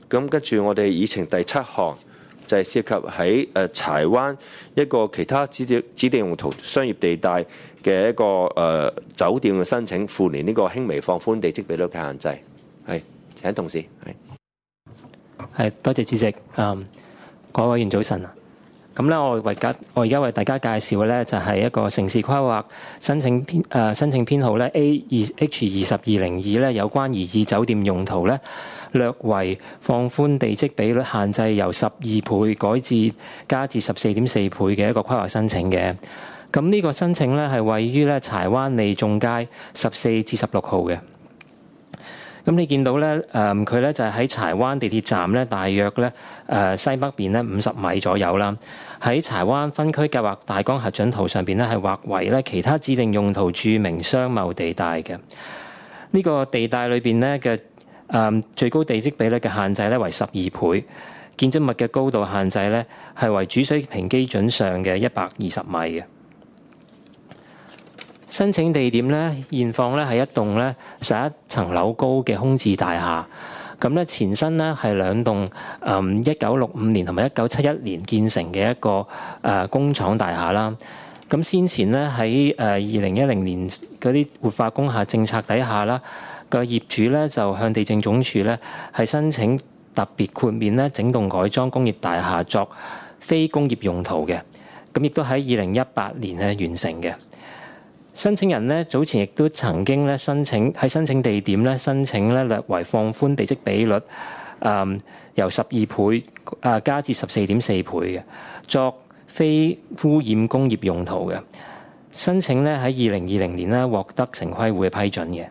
咁跟住我哋議程第7項就係涉及喺柴灣一個其他指定用途商業地帶嘅一個酒店嘅申請，附連呢個輕微放寬地積比率嘅限制。係，請同事係多謝主席。各位委員早晨啊！咁咧，我而家為大家介紹嘅咧就係一個城市規劃申請編號咧 A2H202咧，有關擬議酒店用途咧略為放寬地積比率限制，由12倍加至14.4倍嘅一個規劃申請嘅。咁呢個申請咧係位於咧柴灣利眾街14至16號嘅。咁你見到咧，佢咧就係喺柴灣地鐵站咧，大約咧西北邊咧50米左右啦。喺柴灣分區計劃大綱核准圖上邊咧，係劃為咧其他指定用途著名商貿地帶嘅。呢個地帶裏邊咧嘅最高地積比率嘅限制咧為12倍，建築物嘅高度限制咧係為主水平基準上嘅120米嘅。申請地點咧，現況咧係一棟咧11層樓高嘅空置大廈。咁咧前身咧係兩棟1965年同埋1971年建成嘅一個工廠大廈啦。咁先前咧喺2010年嗰啲活化工廈政策底下啦，個業主咧就向地政總署咧係申請特別豁免咧整棟改裝工業大廈作非工業用途嘅。咁亦都喺2018年咧完成嘅。申請人咧早前亦都曾經咧申請地點咧申請咧略為放寬地積比率，由12倍加至14.4倍嘅，作非污染工業用途嘅。申請咧喺2020年咧獲得城規會嘅批准嘅。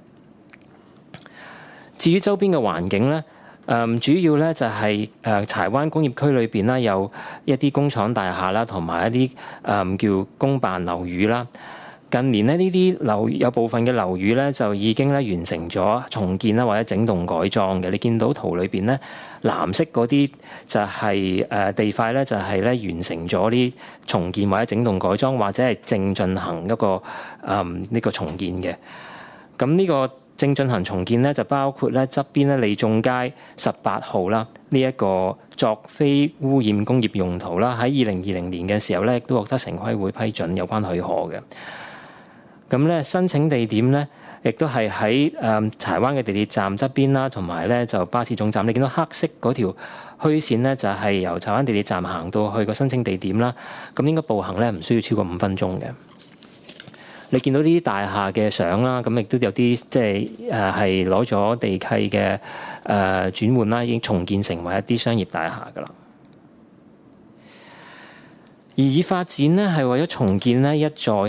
至於周邊嘅環境咧，主要咧就係柴灣工業區裏邊啦，有一啲工廠大廈啦，同埋一啲叫公辦樓宇啦。近年咧，呢啲有部分嘅樓宇咧就已經咧完成咗重建啦，或者整棟改裝嘅。你見到圖裏邊咧，藍色嗰啲就係地塊咧，就係咧完成咗啲重建或者整棟改裝，或者係正進行一個呢個重建嘅。咁呢個正進行重建咧，就包括咧側邊咧利眾街18號啦，呢一個作非污染工業用途啦，喺2020年嘅時候咧，亦都獲得城規會批准有關許可嘅。咁咧申請地點咧，亦都係喺柴灣嘅地鐵站側邊啦，同埋咧就巴士總站。你見到黑色嗰條虛線咧，就係由柴灣地鐵站行到去個申請地點啦。咁應該步行咧唔需要超過5分鐘嘅。你見到呢啲大廈嘅相啦，咁亦都有啲即係係攞咗地契嘅轉換啦，已經重建成為一啲商業大廈噶啦。而以發展咧係為咗重建咧一座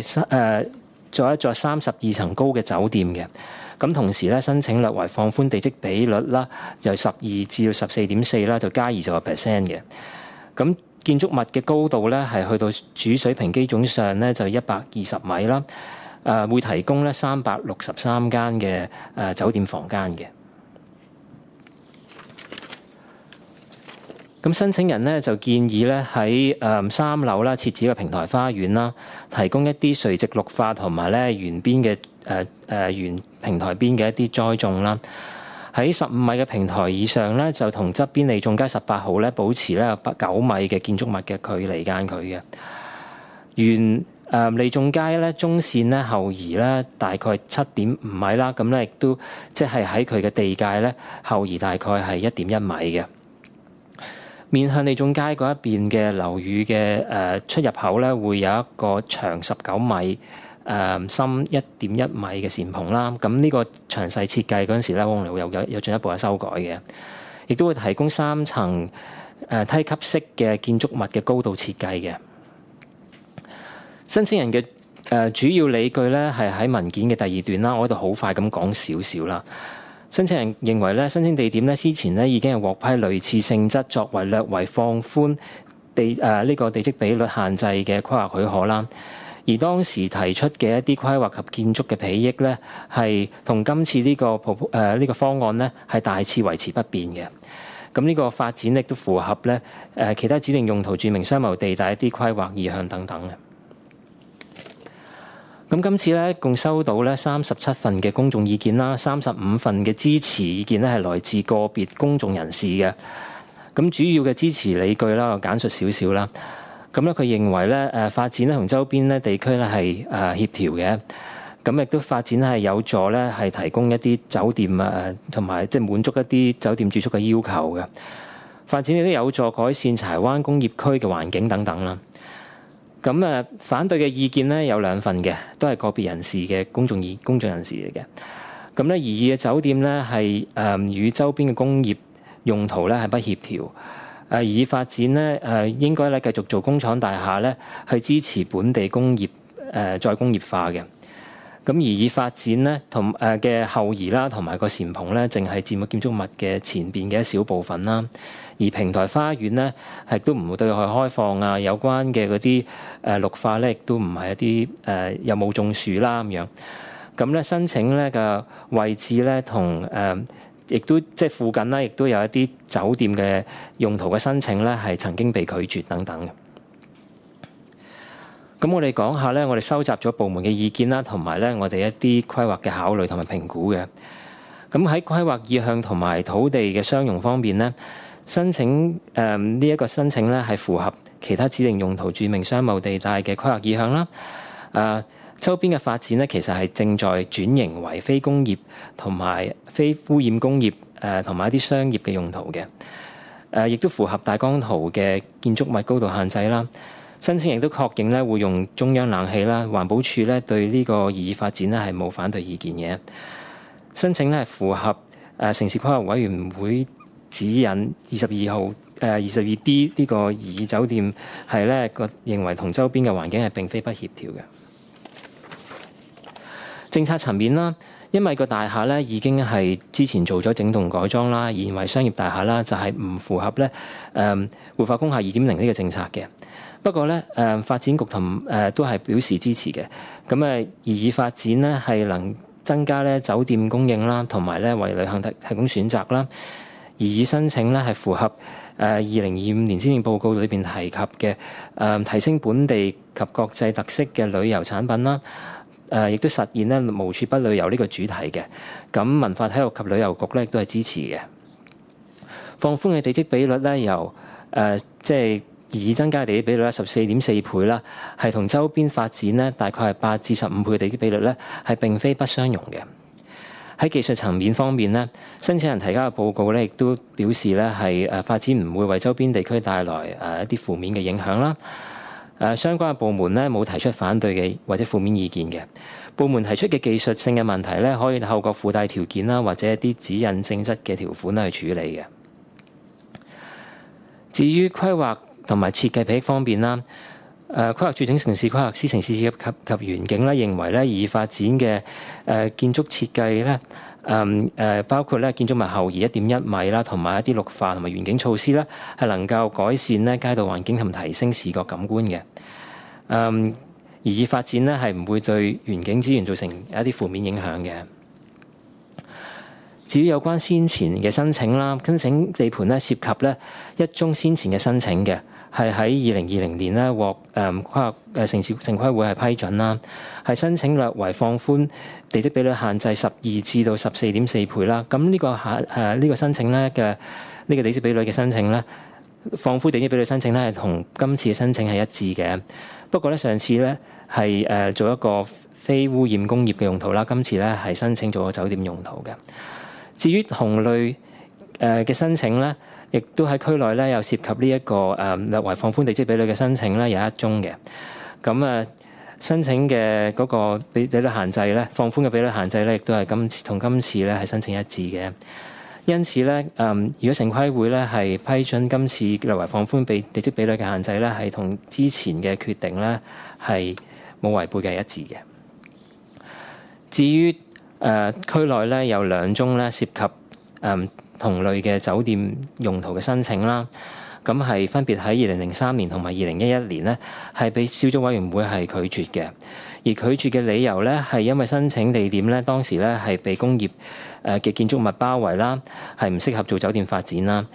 32層高嘅酒店嘅，咁同時咧申請略為放寬地積比率啦，由12至到14.4啦，就加20%嘅。咁建築物嘅高度咧係去到主水平基準上咧就120米啦，會提供咧363間嘅酒店房間嘅。咁申請人咧就建議咧喺3樓啦設置一個平台花園啦，提供一啲垂直綠化同埋咧沿邊嘅沿平台邊嘅一啲栽種啦。喺15米嘅平台以上咧，就同側邊利眾街18號咧保持咧有9米嘅建築物嘅距離間距嘅。沿利眾街咧中線咧後移咧大概7.5米啦，咁咧亦都即係喺佢嘅地界咧後移大概係1.1米嘅。面向利眾街嗰一邊嘅樓宇嘅出入口咧，會有一個長19米、深1.1米嘅檐篷啦。咁呢個詳細設計嗰陣時咧，可能會有進一步嘅修改嘅，亦都會提供3層梯級式嘅建築物嘅高度設計嘅。申請人嘅主要理據咧係喺文件嘅第2段啦，我喺度好快咁講少少啦。申請人認為咧，申請地點咧之前咧已經係獲批類似性質作為略為放寬呢個地積比率限制嘅規劃許可啦。而當時提出嘅一啲規劃及建築嘅裨益咧，係同今次呢個方案咧係大致維持不變嘅。咁呢個發展亦都符合咧其他指定用途著名商貿地帶一啲規劃意向等等嘅。 咁今次咧共收到咧37份嘅公眾意見啦，35份嘅支持意見咧係來自個別公眾人士嘅。咁主要嘅支持理據啦，我簡述少少啦。咁咧佢認為咧發展咧同周邊咧地區咧係協調嘅。咁亦都發展係有助咧係提供一啲酒店同埋即係滿足一啲酒店住宿嘅要求嘅。發展亦都有助改善柴灣工業區嘅環境等等啦。咁反對嘅意見咧有2份嘅，都係個別人士嘅公眾人士嚟嘅。咁咧擬議嘅酒店咧係與周邊嘅工業用途咧係不協調。擬議發展咧應該咧繼續做工廠大廈咧去支持本地工業再工業化嘅。咁擬議發展咧同嘅後移啦，同埋個簷篷咧，淨係佔建築物嘅前邊嘅一小部分啦。而平台花園咧，亦都唔會對外開放啊。有關嘅嗰啲綠化咧，亦都唔係一啲又冇種樹啦咁樣。咁咧申請咧嘅位置咧，同亦都即係附近啦，亦都有一啲酒店嘅用途嘅申請咧，係曾經被拒絕等等嘅。咁我哋講下咧，我哋收集咗部門嘅意見啦，同埋咧我哋一啲規劃嘅考慮同埋評估嘅。咁喺規劃意向同埋土地嘅相容方面咧，申請呢一個申請咧係符合其他指定用途註明商貿地帶嘅規劃意向啦。周邊嘅發展咧，其實係正在轉型為非工業同埋非污染工業同埋一啲商業嘅用途嘅。亦都符合大綱圖嘅建築物高度限制啦。申請亦都確認咧會用中央冷氣啦，環保署咧對呢個擬議發展咧係冇反對意見嘅。申請咧係符合城市規劃委員會指引22D 呢個擬議酒店係咧個認為同周邊嘅環境係並非不協調嘅。政策層面啦，因為個大廈咧已經係之前做咗整棟改裝啦，現為商業大廈啦，就係唔符合咧活化工廈2.0呢個政策嘅。不過咧，發展局都係表示支持嘅。咁擬議發展咧係能增加咧酒店供應啦，同埋咧為旅行提供選擇啦。擬議申請咧係符合2025年施政報告裏邊提及嘅提升本地及國際特色嘅旅遊產品啦。亦都實現咧無處不旅遊呢個主題嘅。咁文化體育及旅遊局咧亦都係支持嘅。放寬嘅地積比率咧由即係擬增加地積比率咧14.4倍啦，係同周邊發展咧大概係8至15倍嘅地積比率咧係並非不相容嘅。喺技術層面方面咧，申請人提交嘅報告咧亦都表示咧係發展唔會為周邊地區帶來一啲負面嘅影響啦。相關嘅部門咧冇提出反對嘅或者負面意見嘅。部門提出嘅技術性嘅問題咧，可以透過附帶條件啦，或者一啲指引性質嘅條款去處理嘅。至於規劃同埋設計裨益方面啦，規劃署整城市規劃師城市設計及園境咧認為咧擬發展嘅建築設計咧包括咧建築物後移1.1米啦，同埋一啲綠化同埋園景措施咧係能夠改善咧街道環境同提升視覺感官嘅。擬發展咧係唔會對園景資源造成一啲負面影響嘅。至於有關先前嘅申請啦，申請地盤咧涉及咧一宗先前嘅申請嘅，係喺2020年咧獲規劃城規會係批准啦，係申請略為放寬地積比率限制12至到14.4倍啦。咁呢個申請咧嘅呢個地積比率嘅申請咧，放寬地積比率申請咧係同今次嘅申請係一致嘅。不過咧上次咧係做一個非污染工業嘅用途啦，今次咧係申請做個酒店用途嘅。至於同類嘅申請咧，亦都喺區內咧有涉及呢一個略為放寬地積比率嘅申請咧，有1宗嘅。咁申請嘅嗰個比率限制咧，放寬嘅比率限制咧，亦都係今次咧係申請一致嘅。因此咧，如果城規會咧係批准今次略為放寬地積比率嘅限制咧，係同之前嘅決定咧係冇違背嘅，係一致嘅。至於區內咧有2宗咧涉及同類嘅酒店用途嘅申請啦，咁係分別喺2003年同埋2011年咧係被小組委員會係拒絕嘅，而拒絕嘅理由咧係因為申請地點咧當時咧係被工業嘅建築物包圍啦，係唔適合做酒店發展啦。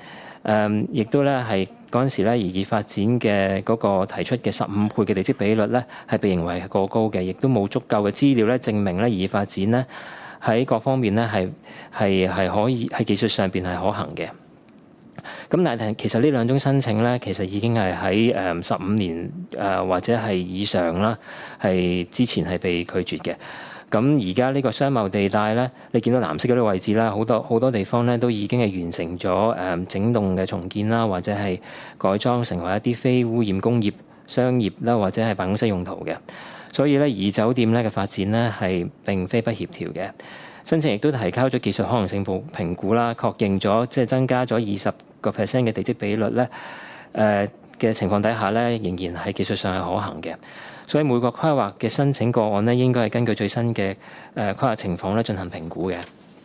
亦都咧係嗰陣時咧，擬議發展嘅嗰個提出嘅15倍嘅地積比率咧，係被認為係過高嘅，亦都冇足夠嘅資料咧證明咧擬議發展咧喺各方面咧係可以喺技術上邊係可行嘅。咁但係其實呢兩種申請咧，其實已經係喺15年或者係以上啦，係之前係被拒絕嘅。咁而家呢個商貿地帶咧，你見到藍色嗰啲位置啦，好多地方咧都已經係完成咗整棟嘅重建啦，或者係改裝成為一啲非污染工業、商業啦，或者係辦公室用途嘅。所以咧，擬酒店咧嘅發展咧係並非不協調嘅。申請亦都提交咗技術可行性評估啦，確認咗即係增加咗20% 嘅地積比率咧嘅情況底下咧，仍然係技術上係可行嘅。所以每個規劃嘅申請個案咧，應該係根據最新嘅規劃情況咧進行評估嘅。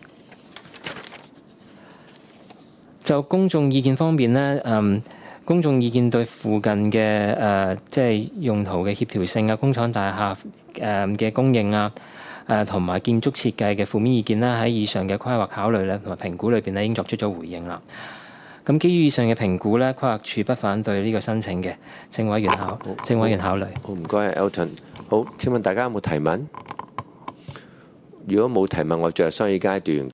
就公眾意見方面咧，公眾意見對附近嘅即係用途嘅協調性啊、工廠大廈嘅供應啊、同埋建築設計嘅負面意見啦，喺以上嘅規劃考慮咧同埋評估裏邊咧，已經作出咗回應啦。咁基於以上嘅評估咧，規劃署不反對呢個申請嘅，請委員考慮。 好，唔該，Elton。好，請問大家有冇提問？如果冇提問，我進入商議階段。